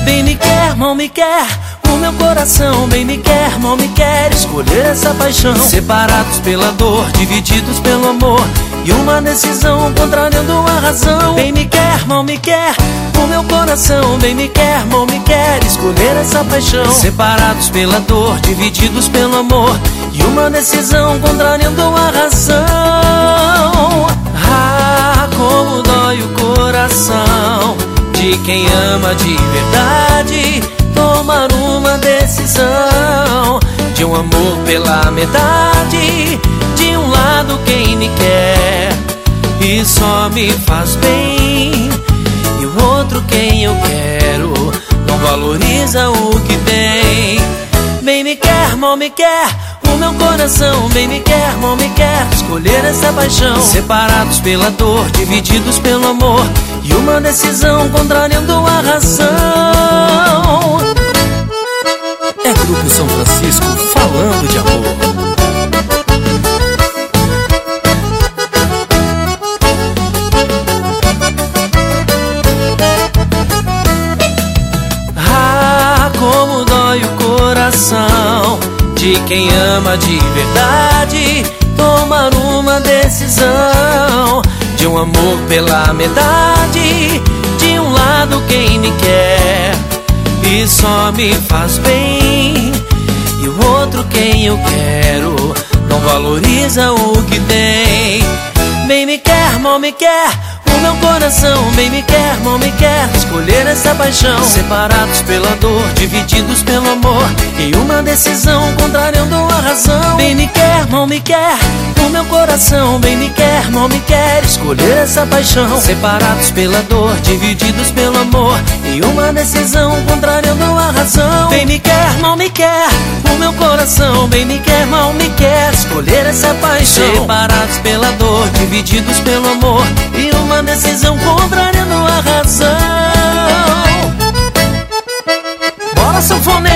Bem me quer, mal me quer, o meu coração bem me quer, mal me quer escolher essa paixão. Separados pela dor, divididos pelo amor, e uma decisão contrariando a razão. Bem me quer, mal me quer, o meu coração bem me quer, mal me quer escolher essa paixão. Separados pela dor, divididos pelo amor, e uma decisão contrariando a razão. Ah, como dói o coração de quem ama de verdade tomar uma decisão de um amor pela metade. De um lado quem me quer e só me faz bem, e o outro quem eu quero não valoriza o que tem. Bem me quer, mal me quer, o meu coração bem me quer, mal me quer escolher essa paixão. Separados pela dor, divididos pelo amor, e uma decisão contrariando a razão. É Grupo São Francisco falando de amor. Ah, como dói o coração de quem ama de verdade tomar uma decisão de um amor pela metade. De um lado quem me quer e só me faz bem, e o outro quem eu quero não valoriza o que tem. Bem me quer, mal me quer, o meu coração bem me quer, mal me quer escolher essa paixão. Separados pela dor, divididos pelo amor, e uma decisão contrariando a razão. Bem me quer, mal me quer, o meu coração bem me quer, mal me quer escolher essa paixão. Separados pela dor, divididos pelo amor, e uma decisão contrariando a razão. Bem me quer, mal me quer, o meu coração bem me quer, mal me quer escolher essa paixão. Separados pela dor, divididos pelo amor, e uma decisão contrariando a razão. Bora, sanfoneiro!